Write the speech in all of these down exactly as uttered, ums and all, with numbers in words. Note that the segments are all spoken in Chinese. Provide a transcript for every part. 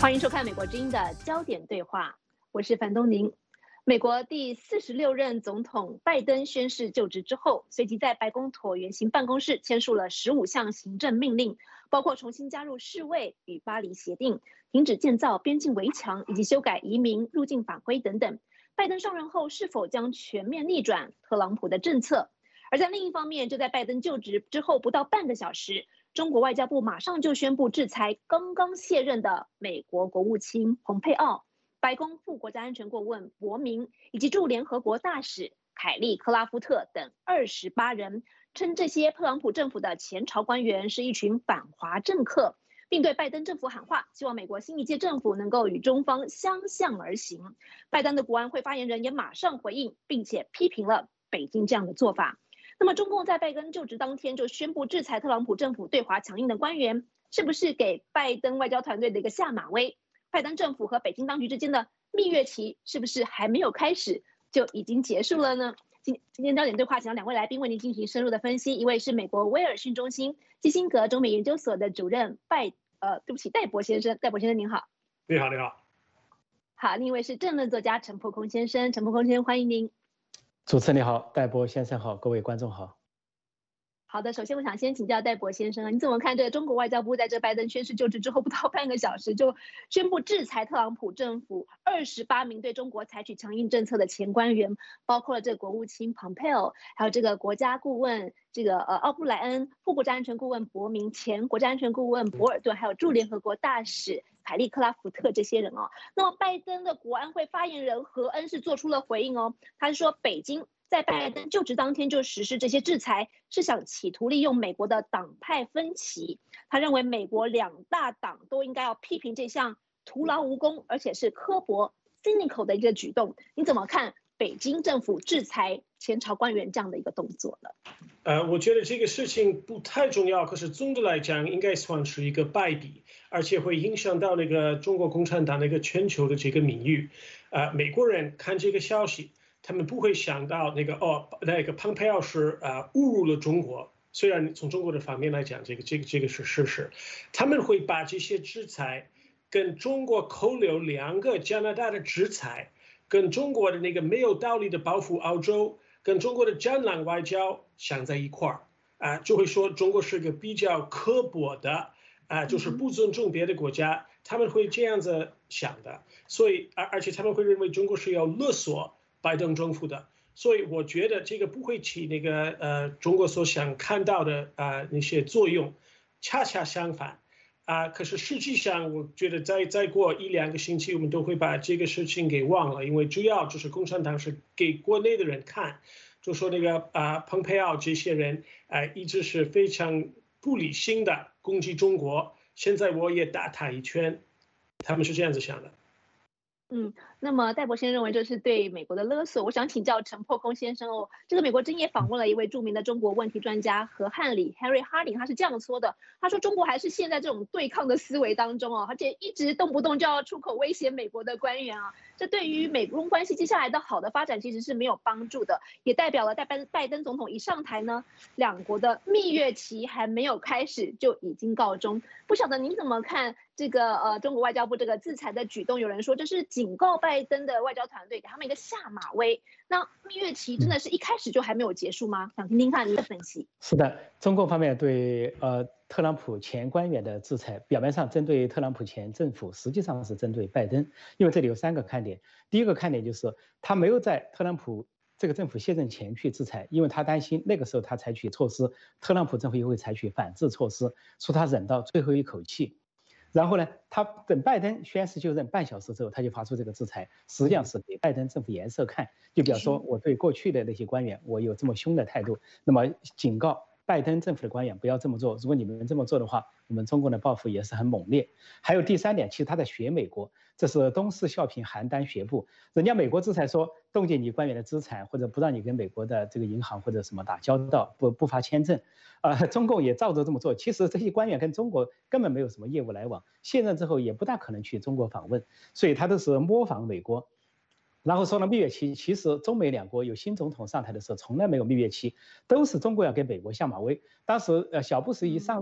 欢迎收看美国之音的焦点对话，我是樊东宁。美国第四十六任总统拜登宣誓就职之后，随即在白宫椭圆形办公室签署了十五项行政命令，包括重新加入世卫与巴黎协定、停止建造边境围墙以及修改移民入境法规等等。拜登上任后是否将全面逆转特朗普的政策？而在另一方面，就在拜登就职之后不到半个小时，中国外交部马上就宣布制裁刚刚卸任的美国国务卿蓬佩奥、白宫副国家安全顾问伯明以及驻联合国大使凯利克拉夫特等二十八人，称这些特朗普政府的前朝官员是一群反华政客，并对拜登政府喊话，希望美国新一届政府能够与中方相向而行。拜登的国安会发言人也马上回应，并且批评了北京这样的做法。那么，中共在拜登就职当天就宣布制裁特朗普政府对华强硬的官员，是不是给拜登外交团队的一个下马威？拜登政府和北京当局之间的蜜月期是不是还没有开始就已经结束了呢？今今天焦点对话，请到两位来宾为您进行深入的分析。一位是美国威尔逊中心基辛格中美研究所的主任拜呃，对不起，戴博先生，戴博先生您好。 你好，你好。 好，另一位是政论作家陈破空先生，陈破空先生欢迎您。 主持人你好，戴博先生好，各位观众好。 好的，首先我想先请教戴博先生啊，你怎么看这个中国外交部在这拜登宣誓就职之后不到半个小时就宣布制裁特朗普政府二十八名对中国采取强硬政策的前官员，包括了这个国务卿蓬佩奥，还有这个国家顾问这个呃奥布莱恩、副国家安全顾问伯明、前国家安全顾问博尔顿，还有驻联合国大使凯利克拉夫特这些人哦。那么拜登的国安会发言人何恩是做出了回应哦，他是说北京在拜登就职当天就实施这些制裁，是想企图利用美国的党派分歧。他认为美国两大党都应该要批评这项徒劳无功，而且是刻薄 cynical 的一个举动。你怎么看北京政府制裁前朝官员这样的一个动作呢？ 呃，我觉得这个事情不太重要，可是总的来讲应该算是一个败笔，而且会影响到那个中国共产党那个全球的这个名誉。呃，美国人看这个消息，他们不会想到那个哦，那个蓬佩奥是呃侮辱了中国。虽然从中国的方面来讲，这个这个这个是事实，他们会把这些制裁跟中国扣留两个加拿大的制裁，跟中国的那个没有道理的报复澳洲，跟中国的战狼外交想在一块儿啊，就会说中国是一个比较刻薄的啊，就是不尊重别的国家，他们会这样子想的，所以而而且他们会认为中国是要勒索拜登政府的，所以我觉得这个不会起那个呃中国所想看到的啊、呃、那些作用，恰恰相反啊、呃。可是实际上，我觉得再再过一两个星期，我们都会把这个事情给忘了，因为主要就是共产党是给国内的人看，就说那个啊蓬佩奥这些人啊、呃、一直是非常不理性的攻击中国，现在我也打他一拳，他们是这样子想的。 嗯，那么戴博先生认为这是对美国的勒索。我想请教陈破空先生哦，这个美国之音也访问了一位著名的中国问题专家何汉礼 Harry Harding， 他是这样说的，他说中国还是陷在这种对抗的思维当中哦，而且一直动不动就要出口威胁美国的官员啊，这对于美中关系接下来的好的发展其实是没有帮助的，也代表了拜登拜登总统一上台呢，两国的蜜月期还没有开始就已经告终。不晓得您怎么看这个呃中国外交部这个制裁的举动？有人说这是警告拜登的外交团队，给他们一个下马威。那蜜月期真的是一开始就还没有结束吗？想听听看您的分析。 是的，中共方面对呃特朗普前官员的制裁，表面上针对特朗普前政府，实际上是针对拜登。因为这里有三个看点，第一个看点就是他没有在特朗普这个政府卸任前去制裁，因为他担心那个时候他采取措施，特朗普政府也会采取反制措施，说他忍到最后一口气。然后呢，他等拜登宣誓就任半小时之后，他就发出这个制裁，实际上是给拜登政府颜色看，就比方说我对过去的那些官员，我有这么凶的态度，那么警告拜登政府的官员不要这么做，如果你们这么做的话，我们中国的报复也是很猛烈。还有第三点，其实他在学美国，这是东施效颦，邯郸学步。人家美国制裁说冻结你官员的资产，或者不让你跟美国的这个银行或者什么打交道，不不发签证，呃，中共也照着这么做。其实这些官员跟中国根本没有什么业务来往，卸任之后也不大可能去中国访问，所以他都是模仿美国。然后说了蜜月期，其实中美两国有新总统上台的时候，从来没有蜜月期，都是中国要给美国下马威。当时呃小布什一上任，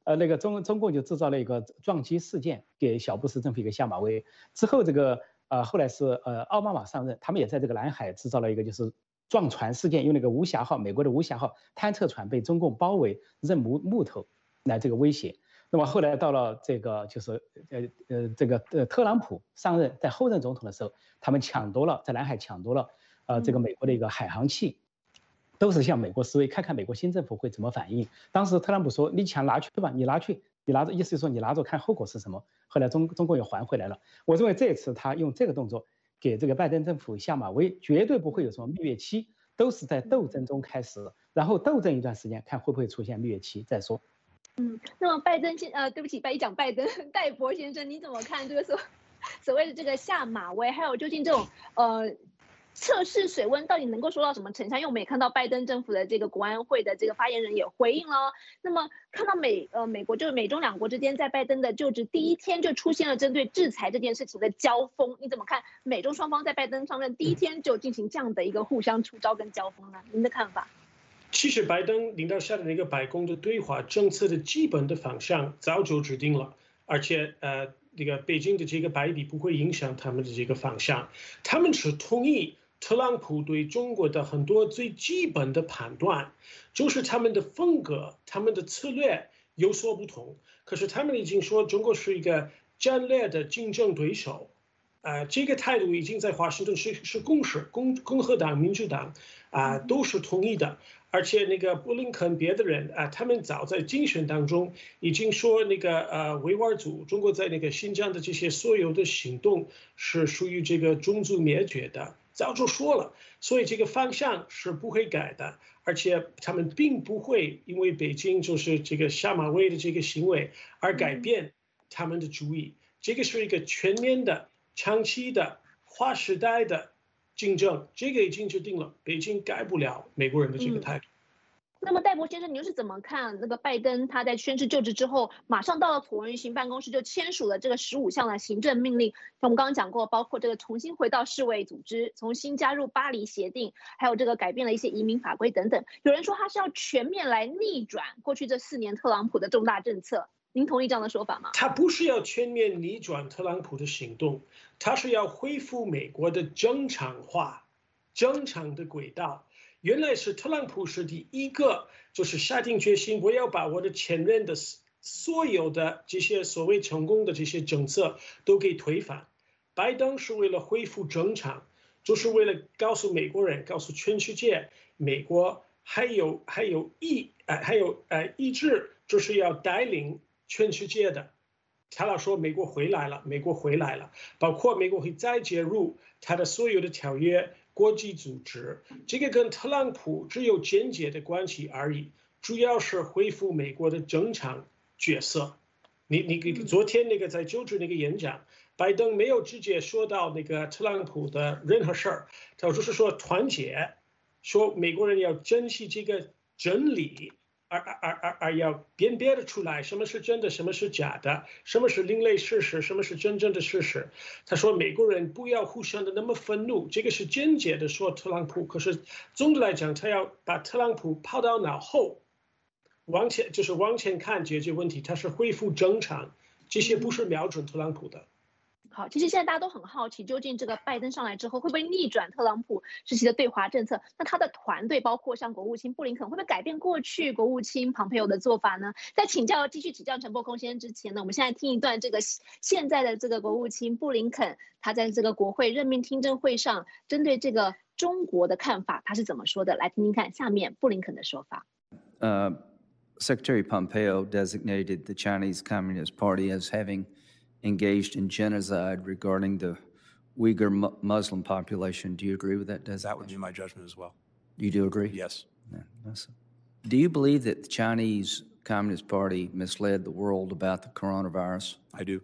呃，那个中中共就制造了一个撞击事件，给小布什政府一个下马威。之后这个呃后来是呃奥巴马上任，他们也在这个南海制造了一个就是撞船事件，用那个无暇号，美国的无暇号探测船被中共包围，扔木木头来这个威胁。那么后来到了这个就是呃呃这个呃特朗普上任，在后任总统的时候，他们抢夺了在南海抢夺了呃这个美国的一个海航器。都是向美国示威，看看美国新政府会怎么反应。当时特朗普说：“你抢拿去吧，你拿去，你拿着，意思是说你拿着看后果是什么。”后来中中国也还回来了。我认为这次他用这个动作给这个拜登政府下马威，绝对不会有什么蜜月期，都是在斗争中开始，然后斗争一段时间，看会不会出现蜜月期再说。 嗯，那么拜登先呃，对不起，拜一讲拜登，戴博先生，你怎么看这个所所谓的这个下马威，还有究竟这种呃？测试水温到底能够收到什么成效？因为我们也看到拜登政府的这个国安会的这个发言人也回应了。那么看到美呃美国就是美中两国之间在拜登的就职第一天就出现了针对制裁这件事情的交锋，你怎么看？美中双方在拜登上任第一天就进行这样的一个互相出招跟交锋呢？您的看法？ 其实拜登领导下的那个白宫的对华政策的基本的方向早就制定了，而且呃那个北京的这个败笔不会影响他们的这个方向，他们是同意。特朗普对中国的很多最基本的判断，就是他们的风格、他们的策略有所不同。可是他们已经说中国是一个战略的竞争对手，呃，这个态度已经在华盛顿是是共识，共共和党、民主党啊、呃、都是同意的。而且那个布林肯别的人啊、呃，他们早在竞选当中已经说那个呃维吾尔族中国在那个新疆的这些所有的行动是属于这个种族灭绝的。早就说了，所以这个方向是不会改的，而且他们并不会因为北京就是这个下马威的这个行为而改变他们的主意。这个是一个全面的、长期的、划时代的竞争，这个已经决定了，北京改不了美国人的这个态度。 嗯那么戴博先生，你又是怎么看那个拜登他在宣誓就职之后，马上到了椭圆形办公室就签署了这个十五项的行政命令？像我们刚刚讲过，包括这个重新回到世卫组织，重新加入巴黎协定，还有这个改变了一些移民法规等等。有人说他是要全面来逆转过去这四年特朗普的重大政策，您同意这样的说法吗？ 他不是要全面逆转特朗普的行动，他是要恢复美国的正常化、正常的轨道。原来是特朗普是第一个，就是下定决心，我要把我的前任的所有的这些所谓成功的这些政策都给推翻。拜登是为了恢复正常，就是为了告诉美国人，告诉全世界，美国还有还有意呃还有呃意志，就是要带领全世界的。他老说美国回来了，美国回来了，包括美国会再介入他的所有的条约。国际组织，这个跟特朗普只有间接的关系而已，主要是恢复美国的正常角色。你你昨天那个在就职那个演讲，拜登没有直接说到那个特朗普的任何事儿，他就是说团结，说美国人要珍惜这个真理。而而而而要辨别的出来，什么是真的，什么是假的，什么是另类事实，什么是真正的事实。他说美国人不要互相的那么愤怒，这个是间接的说特朗普。可是总的来讲，他要把特朗普抛到脑后，往前就是往前看解决问题，他是恢复正常，这些不是瞄准特朗普的。 好，其实现在大家都很好奇，究竟这个拜登上来之后会不会逆转特朗普时期的对华政策？那他的团队，包括像国务卿布林肯，会不会改变过去国务卿庞培欧的做法呢？在请教继续请教陈伯空先生之前呢，我们现在听一段这个现在的这个国务卿布林肯，他在这个国会任命听证会上针对这个中国的看法，他是怎么说的？来听听看下面布林肯的说法。 Uh, Secretary Pompeo designated the Chinese Communist Party as having engaged in genocide regarding the Uyghur mu Muslim population. Do you agree with that designation? That would be my judgment as well. You do agree? Yes. Yeah, that's, do you believe that the Chinese Communist Party misled the world about the coronavirus? I do.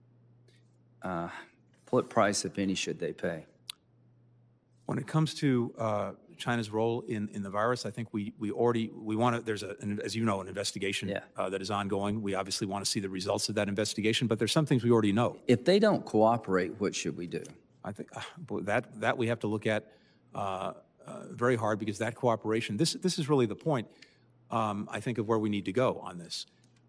Uh, what price, if any, should they pay? When it comes to uh, China's role in, in the virus, I think we we already we want to. There's a, an, as you know, an investigation yeah. uh, that is ongoing. We obviously want to see the results of that investigation, but there's some things we already know. If they don't cooperate, what should we do? I think uh, that that we have to look at uh, uh, very hard, because that cooperation. This this is really the point. Um, I think of where we need to go on this.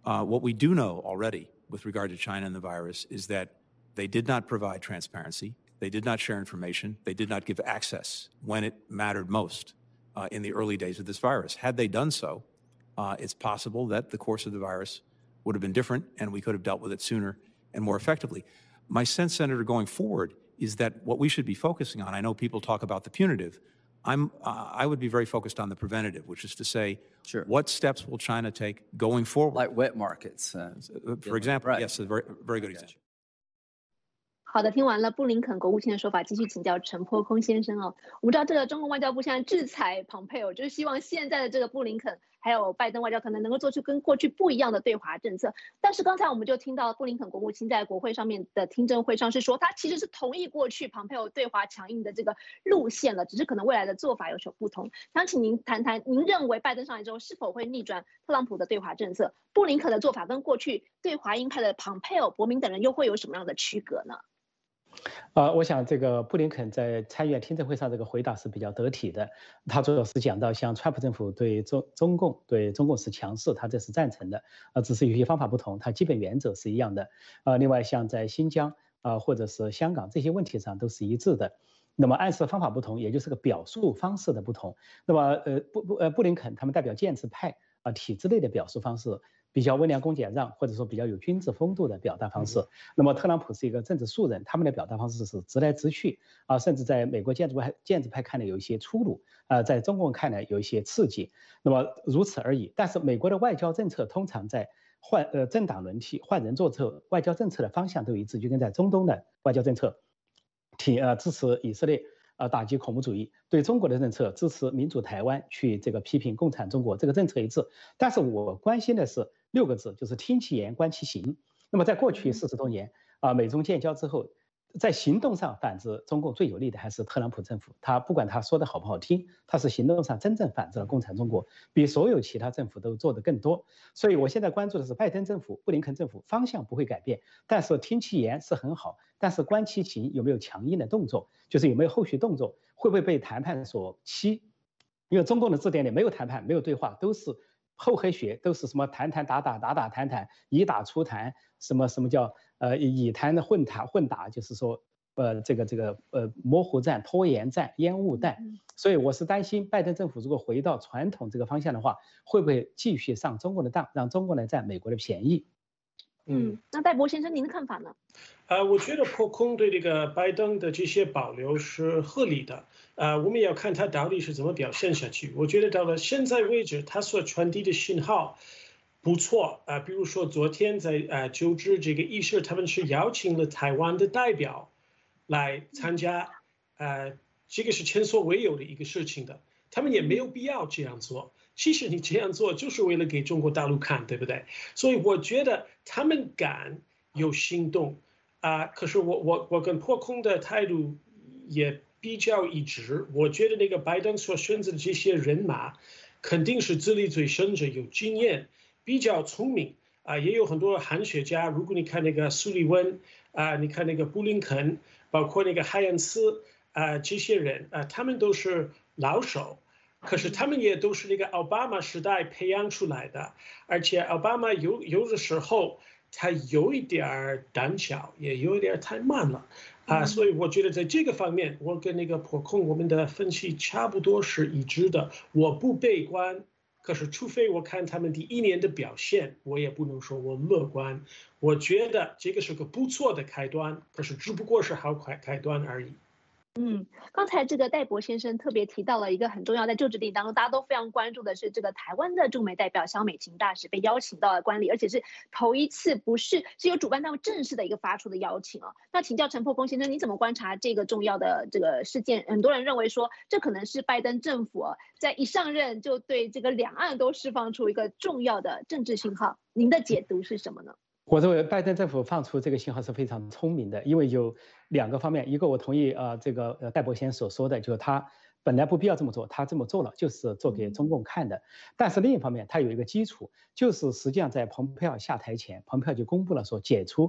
Uh, what we do know already with regard to China and the virus is that they did not provide transparency. They did not share information. They did not give access when it mattered most uh, in the early days of this virus. Had they done so, uh, it's possible that the course of the virus would have been different and we could have dealt with it sooner and more effectively. My sense, Senator, going forward is that what we should be focusing on, I know people talk about the punitive, I'm, uh, I would be very focused on the preventative, which is to say, sure. what steps will China take going forward? Like wet markets. Uh, For example, right. yes, a very, very good example. 好的，听完了布林肯国务卿的说法，继续请教陈波空先生哦。我们知道这个中国外交部现在制裁蓬佩奥，就是希望现在的这个布林肯还有拜登外交团队能够做出跟过去不一样的对华政策。但是刚才我们就听到布林肯国务卿在国会上面的听证会上是说，他其实是同意过去蓬佩奥对华强硬的这个路线了，只是可能未来的做法有所不同。想请您谈谈，您认为拜登上来之后是否会逆转特朗普的对华政策？布林肯的做法跟过去对华鹰派的蓬佩奥、伯明等人又会有什么样的区隔呢？ 呃，我想这个布林肯在参议院听证会上这个回答是比较得体的。他主要是讲到，像川普政府对中中共对中共是强势，他这是赞成的，呃，只是有些方法不同，他基本原则是一样的。呃，另外像在新疆啊、呃、或者是香港这些问题上都是一致的。那么暗示方法不同，也就是个表述方式的不同。那么呃布布呃布林肯他们代表建制派啊、呃、体制内的表述方式。比较温良恭俭让，或者说比较有君子风度的表达方式。嗯、那么特朗普是一个政治素人，他们的表达方式是直来直去啊，甚至在美国建制派建制派看来有一些粗鲁啊，在中共看来有一些刺激。那么如此而已。但是美国的外交政策通常在换呃政党轮替、换人做策，外交政策的方向都一致，就跟在中东的外交政策，挺呃支持以色列。呃，打击恐怖主义，对中国的政策支持民主台湾，去这个批评共产中国，这个政策一致。但是我关心的是六个字，就是听其言，观其行。那么在过去四十多年啊、呃，美中建交之后，在行动上反制中共最有利的还是特朗普政府。他不管他说的好不好听，他是行动上真正反制了共产中国，比所有其他政府都做得更多。所以我现在关注的是拜登政府、布林肯政府方向不会改变，但是听其言是很好。但是观其行有没有强硬的动作，就是有没有后续动作，会不会被谈判所欺？因为中共的字典里没有谈判，没有对话，都是厚黑学，都是什么谈谈打打打打谈谈，以打促谈，什么什么叫呃以谈的混谈混打，就是说呃这个这个呃模糊战、拖延战、烟雾弹。所以我是担心拜登政府如果回到传统这个方向的话，会不会继续上中国的当，让中国来占美国的便宜？ 嗯，那戴博先生，您的看法呢？ 呃，我觉得破空对这个拜登的这些保留是合理的。呃，我们也要看他到底是怎么表现下去。我觉得到了现在为止，他所传递的信号不错啊、呃。比如说昨天在呃就职这个仪式，他们是邀请了台湾的代表来参加，呃，这个是前所未有的一个事情的。他们也没有必要这样做。其实你这样做就是为了给中国大陆看，对不对？所以我觉得他们敢有行动啊、呃。可是我我我跟破空的态度也比较一致。我觉得那个拜登所选择的这些人马，肯定是资历最深者，有经验，比较聪明啊、呃。也有很多韩学家，如果你看那个苏利文啊、呃，你看那个布林肯，包括那个海恩斯啊、呃，这些人啊、呃，他们都是老手。可是他们也都是那个奥巴马时代培养出来的，而且奥巴马有有的时候他有一点胆小，也有一点太慢了啊，所以我觉得在这个方面，我跟那个破空我们的分析差不多是一致的。我不悲观，可是除非我看他们第一年的表现，我也不能说我乐观。我觉得这个是个不错的开端，可是只不过是好开开端而已。 嗯，刚才这个戴博先生特别提到了一个很重要，在就职典礼当中大家都非常关注的是这个台湾的驻美代表萧美琴大使被邀请到了观礼，而且是头一次，不是是由主办单位正式的一个发出的邀请哦。那请教陈破空先生，你怎么观察这个重要的这个事件？很多人认为说，这可能是拜登政府、哦、在一上任就对这个两岸都释放出一个重要的政治信号，您的解读是什么呢？ 我认为拜登政府放出这个信号是非常聪明的，因为有两个方面，一个我同意呃这个呃戴博先生所说的，就是他本来不必要这么做，他这么做了就是做给中共看的。但是另一方面，他有一个基础，就是实际上在蓬佩奥下台前，蓬佩奥就公布了说解除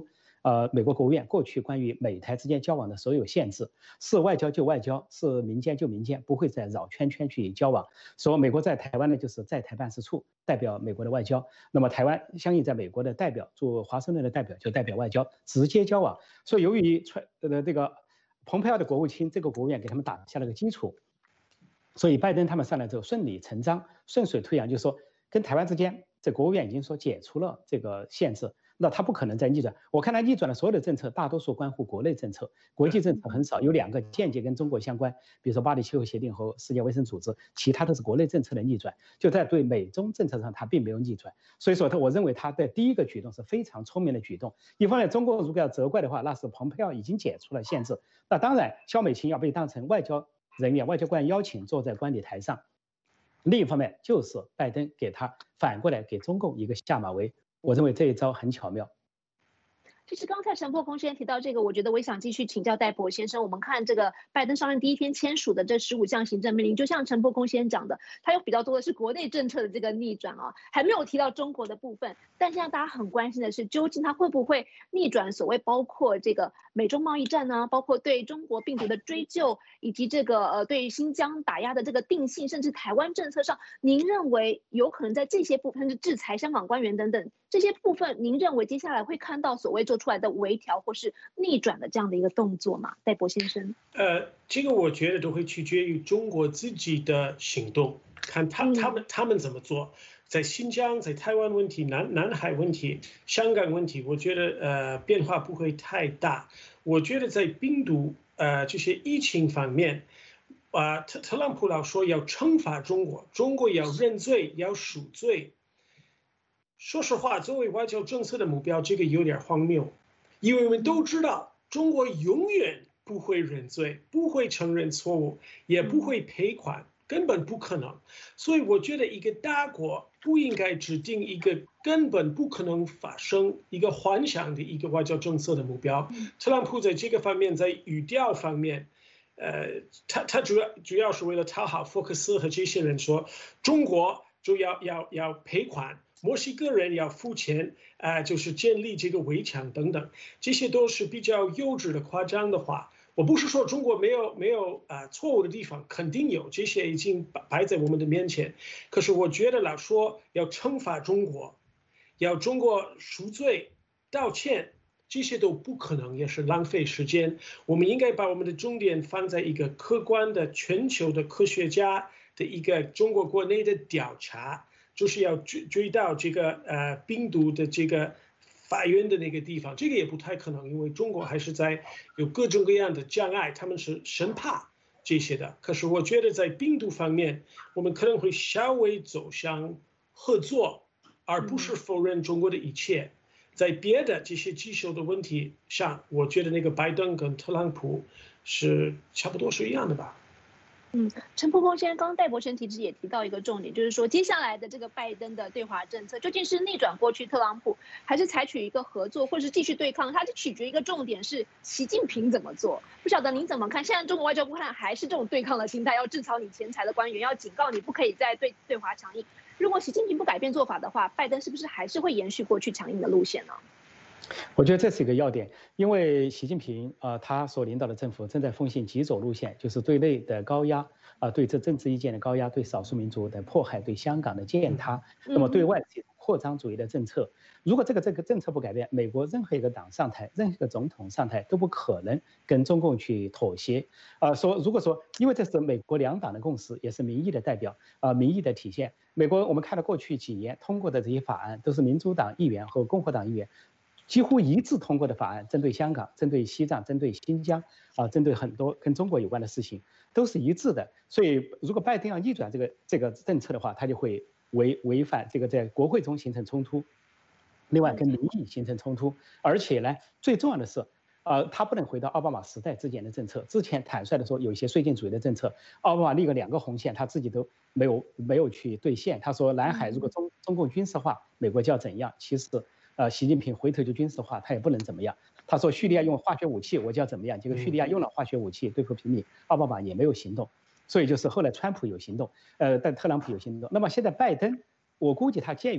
呃，美国国务院过去关于美台之间交往的所有限制，是外交就外交，是民间就民间，不会再绕圈圈去交往。说美国在台湾呢，就是在台办事处代表美国的外交，那么台湾相应在美国的代表，做华盛顿的代表就代表外交，直接交往。所以由于川呃这个蓬佩奥的国务卿这个国务院给他们打下了个基础，所以拜登他们上来之后顺理成章、顺水推扬，就是说跟台湾之间，这国务院已经说解除了这个限制。那他不可能再逆转。我看他逆转的所有的政策，大多数关乎国内政策，国际政策很少，有两个间接跟中国相关，比如说巴黎气候协定和世界卫生组织，其他都是国内政策的逆转。就在对美中政策上，他并没有逆转。所以说，他我认为他的第一个举动是非常聪明的举动。一方面，中国如果要责怪的话，那是蓬佩奥已经解除了限制。那当然，肖美琴要被当成外交人员、外交官邀请坐在观礼台上。另一方面，就是拜登给他反过来给中共一个下马威。我认为这一招很巧妙。 其实刚才陈破空先生提到这个，我觉得我也想继续请教戴博先生。我们看这个拜登上任第一天签署的这十五项行政命令，就像陈破空先生讲的，他有比较多的是国内政策的这个逆转啊，还没有提到中国的部分。但现在大家很关心的是，究竟他会不会逆转所谓包括这个美中贸易战呢，包括对中国病毒的追究，以及这个呃对新疆打压的这个定性，甚至台湾政策上，您认为有可能在这些部分，甚至制裁香港官员等等这些部分，您认为接下来会看到所谓做出来的微调或是逆转的这样的一个动作吗？戴博先生， 呃，这个我觉得都会取决于中国自己的行动，看他他们他们怎么做。在新疆、在台湾问题、南南海问题、香港问题，我觉得呃变化不会太大。我觉得在病毒呃这些疫情方面，啊、呃，特特朗普老说要惩罚中国，中国要认罪，要赎罪。说实话，作为外交政策的目标，这个有点荒谬，因为我们都知道，中国永远不会认罪，不会承认错误，也不会赔款，根本不可能。所以我觉得一个大国不应该制定一个根本不可能发生、一个幻想的一个外交政策的目标。特朗普在这个方面，在语调方面，呃，他他主要主要是为了讨好福克斯和这些人说，中国就要要要赔款。墨西哥人要付钱，啊、呃，就是建立这个围墙等等，这些都是比较幼稚的、夸张的话。我不是说中国没有没有啊、呃、错误的地方，肯定有，这些已经摆在我们的面前。可是我觉得老说要惩罚中国，要中国赎罪、道歉，这些都不可能，也是浪费时间。我们应该把我们的重点放在一个客观的、全球的科学家的一个中国国内的调查。就是要追追到这个呃病毒的这个发源的那个地方，这个也不太可能，因为中国还是在有各种各样的障碍，他们是生怕这些的。可是我觉得在病毒方面，我们可能会稍微走向合作，而不是否认中国的一切。在别的这些棘手的问题上，我觉得那个拜登跟特朗普是差不多是一样的吧。 嗯，陈破空先生刚刚戴博先提也提到一个重点，就是说接下来的这个拜登的对华政策究竟是逆转过去特朗普，还是采取一个合作，或是继续对抗？它就取决一个重点是习近平怎么做。不晓得您怎么看？现在中国外交部看还是这种对抗的心态，要制裁你钱财的官员，要警告你不可以再对对华强硬。如果习近平不改变做法的话，拜登是不是还是会延续过去强硬的路线呢？ 我觉得这是一个要点，因为习近平啊、呃，他所领导的政府正在奉行极左路线，就是对内的高压啊、呃，对这政治意见的高压，对少数民族的迫害，对香港的践踏，那么对外是扩张主义的政策。如果这个这个政策不改变，美国任何一个党上台，任何一个总统上台都不可能跟中共去妥协。啊、呃，说如果说，因为这是美国两党的共识，也是民意的代表啊、呃，民意的体现。美国我们看到过去几年通过的这些法案，都是民主党议员和共和党议员几乎一致通过的法案，针对香港、针对西藏、针对新疆啊，针对很多跟中国有关的事情，都是一致的。所以，如果拜登要逆转这个这个政策的话，他就会违违反这个在国会中形成冲突，另外跟民意形成冲突，而且呢，最重要的是，呃，他不能回到奥巴马时代之前的政策。之前坦率的说，有一些绥靖主义的政策，奥巴马立个两个红线，他自己都没有没有去兑现。他说，南海如果中中共军事化，美国就要怎样？其实。呃，习近平回头就军事化，他也不能怎么样。他说叙利亚用化学武器，我就要怎么样？结果叙利亚用了化学武器对付平民，奥巴马也没有行动。所以就是后来川普有行动，呃，但特朗普有行动。那么现在拜登，我估计他鉴于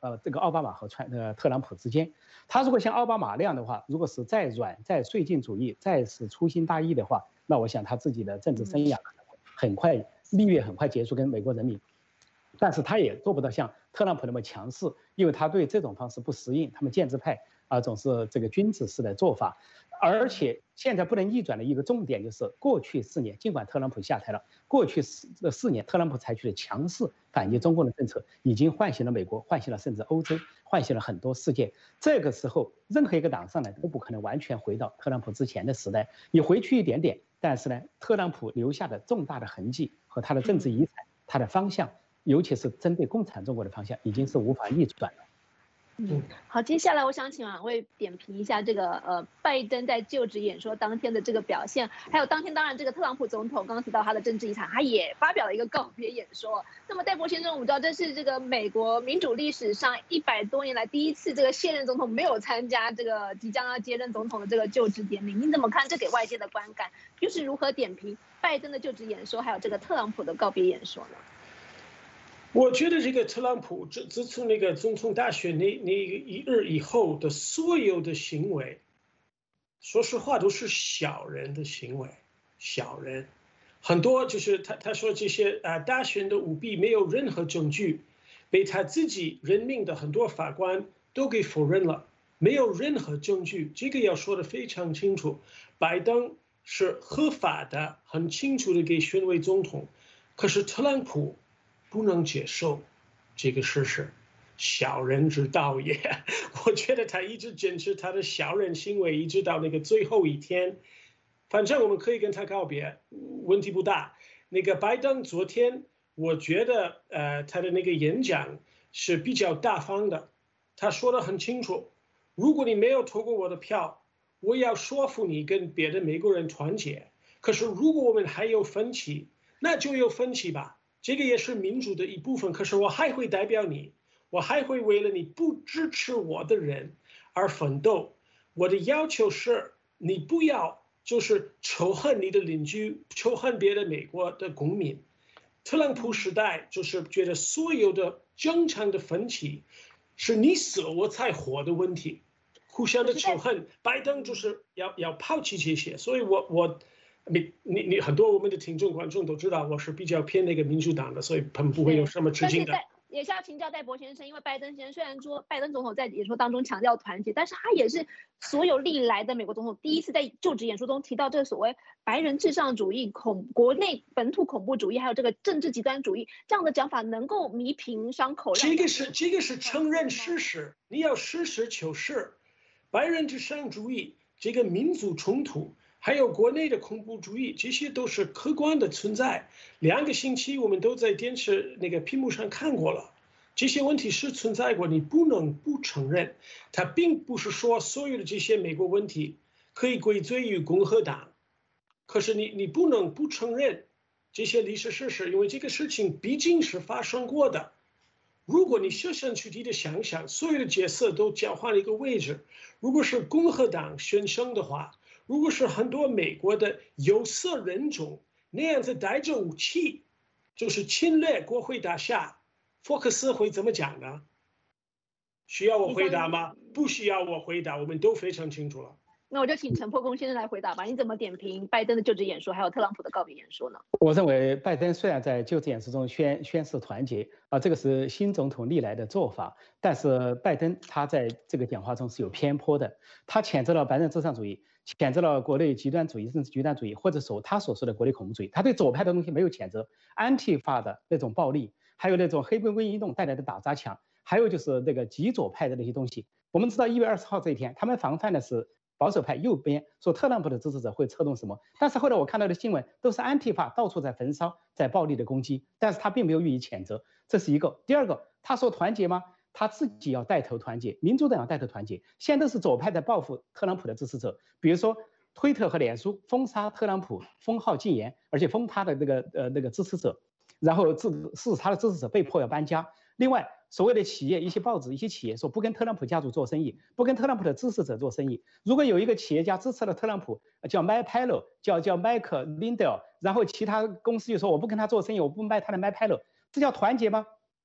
呃这个奥巴马和川呃特朗普之间。他如果像奥巴马那样的话，如果是再软、再绥靖主义、再是粗心大意的话，那我想他自己的政治生涯可能会很快蜜月很快结束，跟美国人民。但是他也做不到像特朗普那么强势，因为他对这种方式不适应。他们建制派啊、呃、总是这个君子式的做法，而且现在不能逆转的一个重点就是，过去四年尽管特朗普下台了，过去四四年特朗普采取的强势反击中共的政策，已经唤醒了美国，唤醒了甚至欧洲，唤醒了很多世界。这个时候，任何一个党上来都不可能完全回到特朗普之前的时代，你回去一点点，但是呢，特朗普留下的重大的痕迹和他的政治遗产，他的方向。尤其是针对共产中国的方向，已经是无法逆转了。 嗯，好，接下来我想请两位点评一下这个呃，拜登在就职演说当天的这个表现，还有当天当然这个特朗普总统刚刚提到他的政治遗产，他也发表了一个告别演说。那么戴博先生，我们知道这是这个美国民主历史上一百多年来第一次这个现任总统没有参加这个即将要接任总统的这个就职典礼，您怎么看？这给外界的观感又是如何点评拜登的就职演说，还有这个特朗普的告别演说呢？ 我觉得这个特朗普自自从那个总统大选那那一日以后的所有的行为，说实话都是小人的行为，小人，很多就是他他说这些啊大选的舞弊没有任何证据，被他自己任命的很多法官都给否认了，没有任何证据，这个要说得非常清楚。拜登是合法的，很清楚的给选为总统，可是特朗普不能接受这个事实，小人之道也。我觉得他一直坚持他的小人行为，一直到那个最后一天。反正我们可以跟他告别，问题不大。那个拜登昨天，我觉得呃他的那个演讲是比较大方的，他说得很清楚，如果你没有投过我的票，我要说服你跟别的美国人团结。可是如果我们还有分歧，那就有分歧吧。这个也是民主的一部分，可是我还会代表你，我还会为了你不支持我的人而奋斗。我的要求是，你不要就是仇恨你的邻居，仇恨别的美国的公民。特朗普时代就是觉得所有的正常的分歧是你死了我才活的问题，互相的仇恨。拜登就是要要抛弃这些，所以我我。你你你很多我们的听众观众都知道我是比较偏那个民主党的，所以他们不会有什么吃惊的。 也是要请教戴博先生，因为拜登先生虽然说拜登总统在演说当中强调团结，但是他也是所有历来的美国总统第一次在就职演说中提到这个所谓白人至上主义、恐国内本土恐怖主义，还有这个政治极端主义这样的讲法，能够弥平伤口。 这个是这个是承认事实，你要实事求是。白人至上主义这个民族冲突。还有国内的恐怖主义，这些都是客观的存在。两个星期我们都在电视那个屏幕上看过了，这些问题是存在过，你不能不承认。它并不是说所有的这些美国问题可以归罪于共和党，可是你你不能不承认这些历史事实，因为这个事情毕竟是发生过的。如果你设身处地的想想，所有的角色都交换了一个位置，如果是共和党选胜的话，如果是很多美国的有色人种那样子带着武器，就是侵略国会大厦，福克斯会怎么讲呢？需要我回答吗？不需要我回答，我们都非常清楚了。 那我就请陈破公先生来回答吧。你怎么点评拜登的就职演说，还有特朗普的告别演说呢？ 我认为拜登虽然在就职演说中宣宣誓团结啊，这个是新总统历来的做法，但是拜登他在这个讲话中是有偏颇的，他谴责了白人至上主义。谴责了国内极端主义、甚至极端主义，或者说他所说的国内恐怖主义。他对左派的东西没有谴责，安提法的那种暴力，还有那种黑棍棍运动带来的打砸抢，还有就是那个极左派的那些东西。我们知道一月二十号这一天，他们防范的是保守派右边，说特朗普的支持者会策动什么。但是后来我看到的新闻都是安提法到处在焚烧，在暴力的攻击，但是他并没有予以谴责，这是一个。第二个，他说团结吗？他自己要带头团结，民主党要带头团结。现在都是左派在报复特朗普的支持者，比如说推特和脸书封杀特朗普，封号禁言，而且封他的那个呃那个支持者，然后致使他的支持者被迫要搬家。另外，所谓的企业、一些报纸、一些企业说不跟特朗普家族做生意，不跟特朗普的支持者做生意。如果有一个企业家支持了特朗普，叫 MyPillow， 叫叫 Mike Lindell， 然后其他公司就说我不跟他做生意，我不卖他的 MyPillow， 这叫团结吗？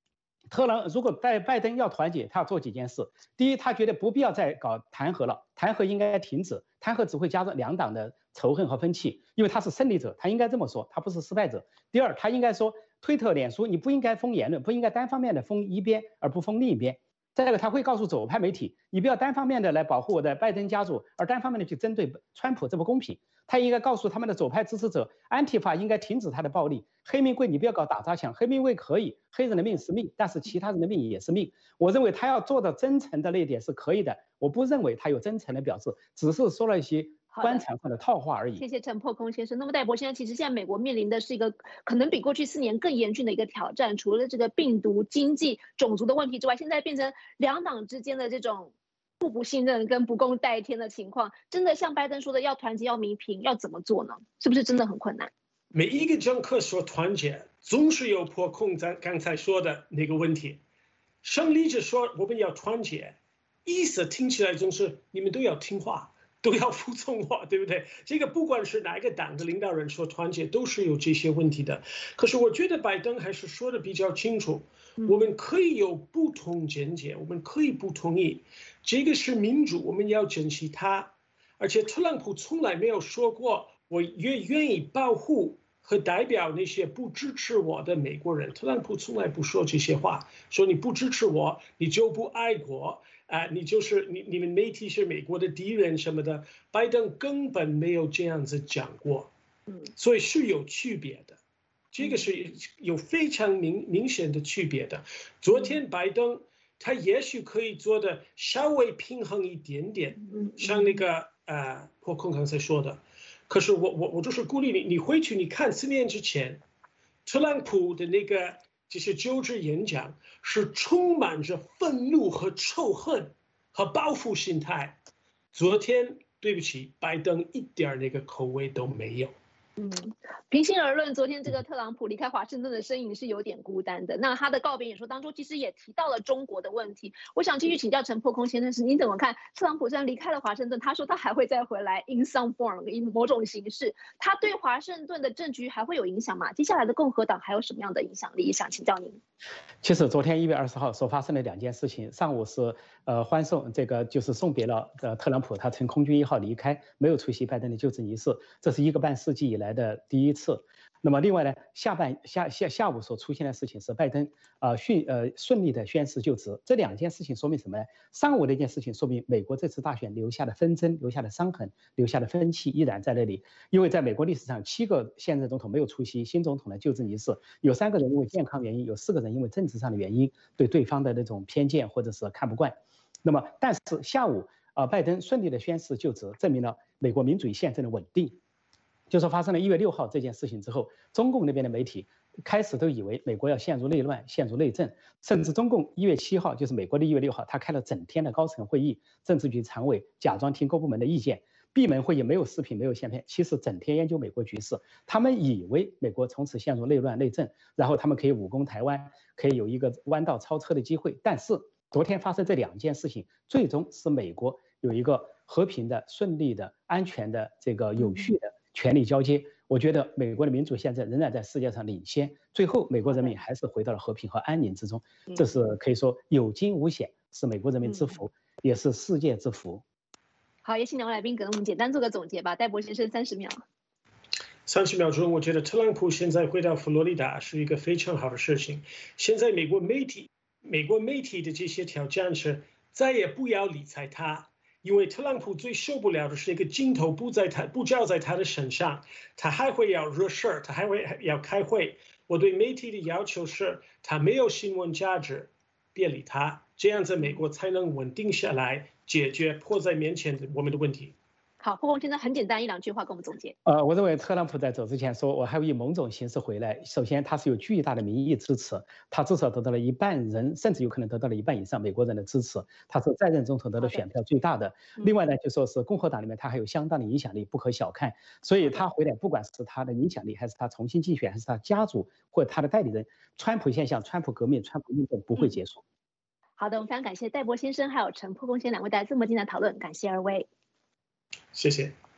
特朗如果拜拜登要团结，他要做几件事。第一，他觉得不必要再搞弹劾了，弹劾应该停止，弹劾只会加重两党的仇恨和分歧，因为他是胜利者，他应该这么说，他不是失败者。第二，他应该说，推特、脸书你不应该封言论，不应该单方面的封一边而不封另一边。再一个，他会告诉左派媒体，你不要单方面的来保护我的拜登家族，而单方面的去针对川普，这不公平。他应该告诉他们的左派支持者，安提法应该停止他的暴力，黑命贵你不要搞打砸抢，黑命贵可以，黑人的命是命，但是其他人的命也是命。我认为他要做的真诚的那一点是可以的，我不认为他有真诚的表示，只是说了一些官场上的套话而已。 谢谢陈破空先生。那么戴博现在其实现在美国面临的是一个可能比过去四年更严峻的一个挑战，除了这个病毒、经济、种族的问题之外，现在变成两党之间的这种互不信任跟不共戴天的情况，真的像拜登说的要团结要弥平，要怎么做呢？是不是真的很困难？ 每一个政客说团结，总是有破空咱刚才说的那个问题。胜利者说我们要团结，意思听起来总是你们都要听话，都要服从我，对不对？这个不管是哪一个党的领导人说团结，都是有这些问题的。可是我觉得拜登还是说的比较清楚，我们可以有不同见解，我们可以不同意，这个是民主，我们要珍惜它。而且特朗普从来没有说过我愿愿意保护和代表那些不支持我的美国人。特朗普从来不说这些话，说你不支持我，你就不爱国。啊、呃，你就是你，你们媒体是美国的敌人什么的，拜登根本没有这样子讲过，嗯，所以是有区别的，这个是有非常明明显的区别的。昨天拜登他也许可以做的稍微平衡一点点，像那个呃破空刚才说的，可是我我我就是鼓励你，你回去你看四年之前，特朗普的那个。这些就职演讲是充满着愤怒和仇恨和报复心态。昨天，对不起，拜登一点那个口味都没有。 嗯，平心而论，昨天这个特朗普离开华盛顿的身影是有点孤单的。那他的告别演说当中，其实也提到了中国的问题。我想继续请教陈破空先生，是你怎么看？特朗普虽然离开了华盛顿，他说他还会再回来 ，in some form， 以某种形式，他对华盛顿的政局还会有影响吗？接下来的共和党还有什么样的影响力？想请教您。 其实昨天一月二十号所发生的两件事情，上午是呃欢送这个就是送别了呃特朗普，他乘空军一号离开，没有出席拜登的就职仪式，这是一个半世纪以来的第一次。那么另外呢，下半下下下午所出现的事情是拜登呃迅呃顺利的宣誓就职，这两件事情说明什么呢？上午的一件事情说明美国这次大选留下的纷争、留下的伤痕、留下的分歧依然在那里，因为在美国历史上七个现任总统没有出席新总统的就职仪式，有三个人因为健康原因，有四个人因为政治上的原因对对方的那种偏见或者是看不惯。那么但是下午啊、呃，拜登顺利的宣誓就职，证明了美国民主与宪政的稳定。就说发生了一月六号这件事情之后，中共那边的媒体开始都以为美国要陷入内乱、陷入内政，甚至中共一月七号，就是美国的一月六号，他开了整天的高层会议，政治局常委假装听各部门的意见，闭门会议没有视频、没有相片，其实整天研究美国局势。他们以为美国从此陷入内乱、内政，然后他们可以武功台湾，可以有一个弯道超车的机会。但是昨天发生这两件事情，最终是美国有一个和平的、顺利的、安全的、这个有序的权力交接。我觉得美国的民主宪政仍然在世界上领先，最后美国人民还是回到了和平和安宁之中，这是可以说有惊无险，是美国人民之福，也是世界之福。 好，也请两位来宾给我们简单做个总结吧。戴博先生三十秒。 三十秒钟，我觉得特朗普现在回到佛罗里达是一个非常好的事情。现在美国媒体，美国媒体的这些挑战是再也不要理睬他。因为特朗普最受不了的是一个镜头不在他不照在他的身上，他还会要惹事儿，他还会要开会。我对媒体的要求是，他没有新闻价值，别理他，这样子美国才能稳定下来，解决迫在面前的我们的问题。 好，破空先生很简单一两句话跟我们总结。 呃，我认为特朗普在走之前说，我还会以某种形式回来。首先，他是有巨大的民意支持，他至少得到了一半人，甚至有可能得到了一半以上美国人的支持。他是在任总统得到选票最大的。另外呢，就说是共和党里面他还有相当的影响力，不可小看。所以他回来，不管是他的影响力，还是他重新竞选，还是他家族或者他的代理人，川普现象、川普革命、川普运动不会结束。嗯、 好的，我们非常感谢戴博先生还有陈破空先生两位带来这么精彩的讨论，感谢二位。 谢谢。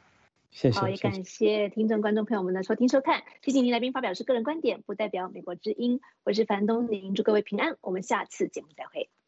谢谢。 好，也感谢听众、观众朋友们的收听收看。提醒您，来宾发表是个人观点，不代表美国之音。我是樊东宁，祝各位平安。我们下次节目再会。